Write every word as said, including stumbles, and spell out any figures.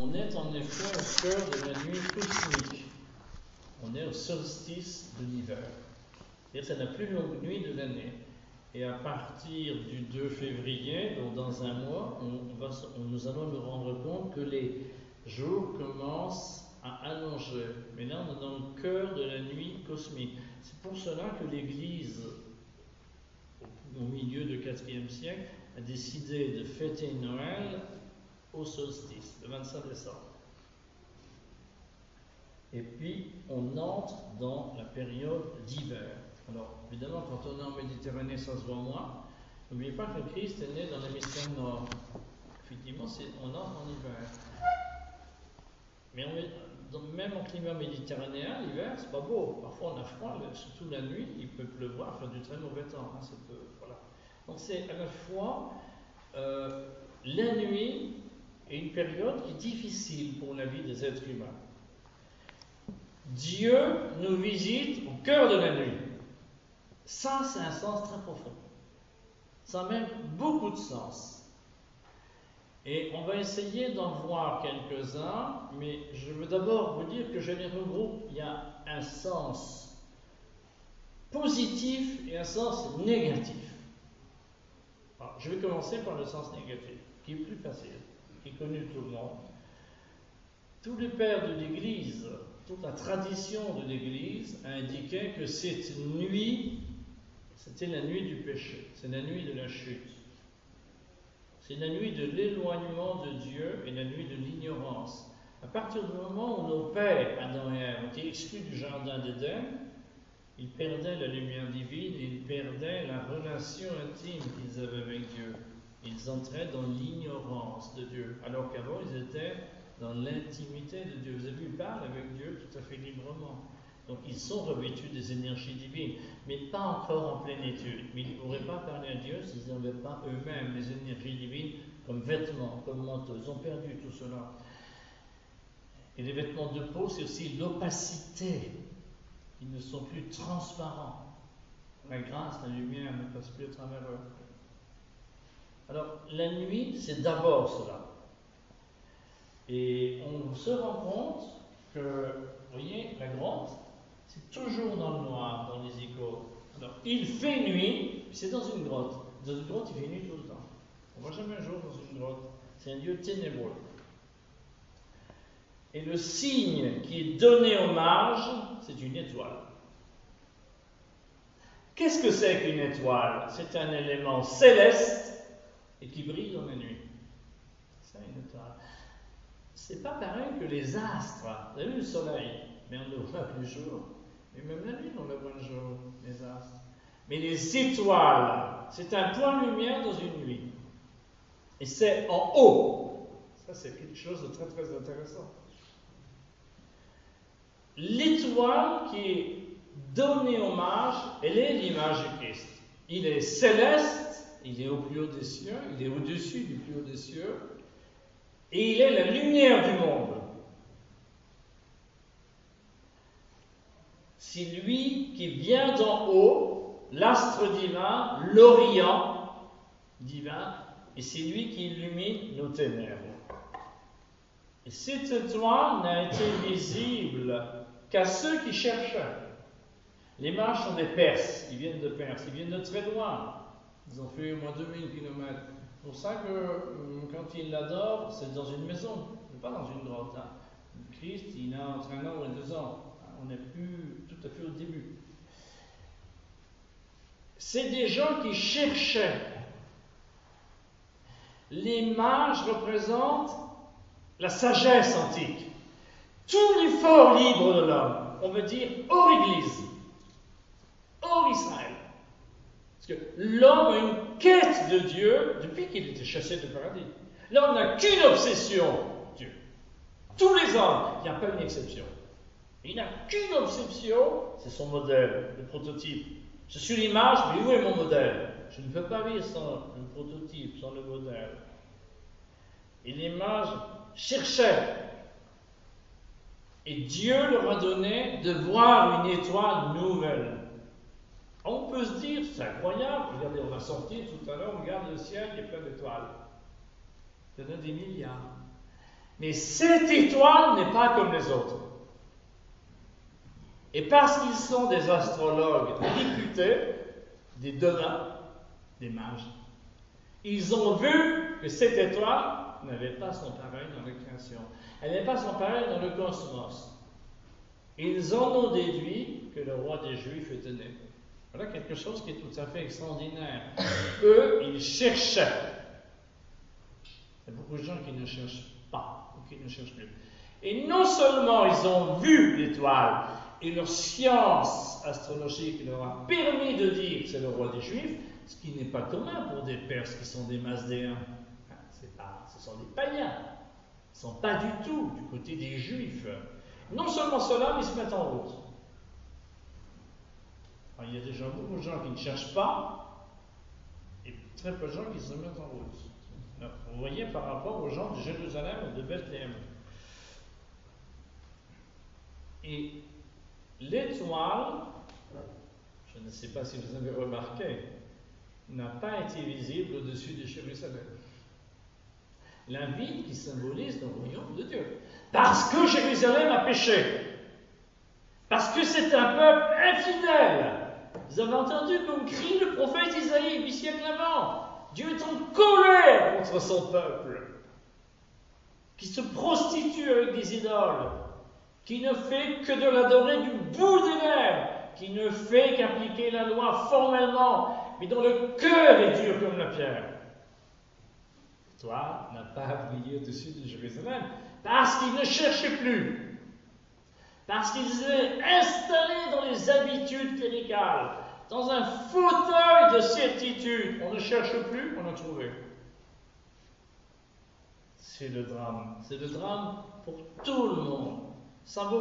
On est en effet au cœur de la nuit cosmique. On est au solstice de l'hiver. C'est-à-dire c'est la plus longue nuit de l'année. Et à partir du deux février, donc dans un mois, on va, on, nous allons nous rendre compte que les jours commencent à allonger. Mais là, on est dans le cœur de la nuit cosmique. C'est pour cela que l'Église, au milieu du quatrième siècle, a décidé de fêter Noël au solstice, le vingt-cinq décembre. Et puis, on entre dans la période d'hiver. Alors, évidemment, quand on est en Méditerranée, ça se voit moins. N'oubliez pas que Christ est né dans l'hémisphère nord. Effectivement, c'est, on entre en hiver. Mais on est, donc, même en climat méditerranéen, l'hiver, c'est pas beau. Parfois, on a froid, surtout la nuit, il peut pleuvoir, faire du très mauvais temps. Hein, ça peut, voilà. Donc, c'est à la fois euh, la nuit et une période qui est difficile pour la vie des êtres humains. Dieu nous visite au cœur de la nuit. Ça, c'est un sens très profond. Ça a même beaucoup de sens. Et on va essayer d'en voir quelques-uns, mais je veux d'abord vous dire que je les regroupe. Il y a un sens positif et un sens négatif. Alors, je vais commencer par le sens négatif, qui est plus facile, qui est connu de tout le monde. Tous les pères de l'Église, toute la tradition de l'Église a indiqué que cette nuit, c'était la nuit du péché, c'est la nuit de la chute. C'est la nuit de l'éloignement de Dieu et la nuit de l'ignorance. À partir du moment où nos pères, Adam et Ève, ont été exclus du jardin d'Éden, ils perdaient la lumière divine et ils perdaient la relation intime qu'ils avaient avec Dieu. Ils entraient dans l'ignorance de Dieu, alors qu'avant ils étaient dans l'intimité de Dieu. Vous avez vu, ils parlent avec Dieu tout à fait librement. Donc ils sont revêtus des énergies divines, mais pas encore en plénitude. Mais ils ne pourraient pas parler à Dieu s'ils n'avaient pas eux-mêmes les énergies divines comme vêtements, comme manteaux. Ils ont perdu tout cela. Et les vêtements de peau, c'est aussi l'opacité. Ils ne sont plus transparents. La grâce, la lumière ne passe plus à travers eux. Alors, la nuit, c'est d'abord cela. Et on se rend compte que, vous voyez, la grotte, c'est toujours dans le noir, dans les icônes. Alors, il fait nuit, c'est dans une grotte. Dans une grotte, il fait nuit tout le temps. On ne voit jamais un jour dans une grotte. C'est un lieu ténébreux. Et le signe qui est donné au mage, c'est une étoile. Qu'est-ce que c'est qu'une étoile? C'est un élément céleste et qui brille dans la nuit. C'est ça une étoile. C'est pas pareil que les astres. Vous avez vu le soleil? Mais on le voit le jour. Et même la nuit, on le voit le jour, les astres. Mais les étoiles, c'est un point de lumière dans une nuit. Et c'est en haut. Ça, c'est quelque chose de très, très intéressant. L'étoile qui est donnée au mage, elle est l'image du Christ. Il est céleste, il est au plus haut des cieux, il est au-dessus du plus haut des cieux, et il est la lumière du monde. C'est lui qui vient d'en haut, l'astre divin, l'Orient divin, et c'est lui qui illumine nos ténèbres. Et cette étoile n'a été visible qu'à ceux qui cherchaient. Les mages sont des Perses, ils viennent de Perse, ils viennent de très loin. Ils ont fait au moins deux mille kilomètres. C'est pour ça que quand ils l'adorent, c'est dans une maison, pas dans une grotte. Hein. Le Christ, il a entre un an et deux ans. On n'est plus tout à fait au début. C'est des gens qui cherchaient. Les mages représentent la sagesse antique. Tout l'effort libre de l'homme, on veut dire hors Église, hors Israël. Parce que l'homme a une quête de Dieu depuis qu'il était chassé du paradis. L'homme n'a qu'une obsession, Dieu. Tous les hommes, il n'y a pas une exception. Il n'a qu'une obsession, c'est son modèle, le prototype. Je suis l'image, mais où est mon modèle? Je ne peux pas vivre sans le prototype, sans le modèle. Et l'image cherchait. Et Dieu leur a donné de voir une étoile nouvelle. On peut se dire, c'est incroyable, regardez, on va sortir tout à l'heure, on regarde le ciel, il y a plein d'étoiles. Il y en a des milliards. Mais cette étoile n'est pas comme les autres. Et parce qu'ils sont des astrologues réputés, des devins, des mages, ils ont vu que cette étoile n'avait pas son pareil dans la création. Elle n'est pas son pareil dans le cosmos. Ils en ont déduit que le roi des Juifs était né. Voilà quelque chose qui est tout à fait extraordinaire. Eux, ils cherchaient. Il y a beaucoup de gens qui ne cherchent pas, ou qui ne cherchent plus. Et non seulement ils ont vu l'étoile, et leur science astrologique leur a permis de dire que c'est le roi des Juifs, ce qui n'est pas commun pour des Perses qui sont des Masdéens. C'est pas, ce sont des païens. Ils ne sont pas du tout du côté des Juifs. Non seulement cela, mais ils se mettent en route. Alors, il y a déjà beaucoup de gens qui ne cherchent pas, et très peu de gens qui se mettent en route. Alors, vous voyez par rapport aux gens de Jérusalem ou de Bethléem. Et l'étoile, je ne sais pas si vous avez remarqué, n'a pas été visible au-dessus de Jérusalem. La ville qui symbolise le royaume de Dieu. Parce que Jérusalem a péché. Parce que c'est un peuple infidèle. Vous avez entendu comme crie le prophète Isaïe huit siècles avant. Dieu est en colère contre son peuple, qui se prostitue avec des idoles, qui ne fait que de l'adorer du bout des lèvres, qui ne fait qu'appliquer la loi formellement, mais dont le cœur est dur comme la pierre. Toi, n'a pas brillé au-dessus de Jérusalem, parce qu'ils ne cherchaient plus, parce qu'ils étaient installés dans les habitudes cléricales, dans un fauteuil de certitude. On ne cherche plus, on a trouvé. C'est le drame. C'est le drame pour tout le monde. Ça vaut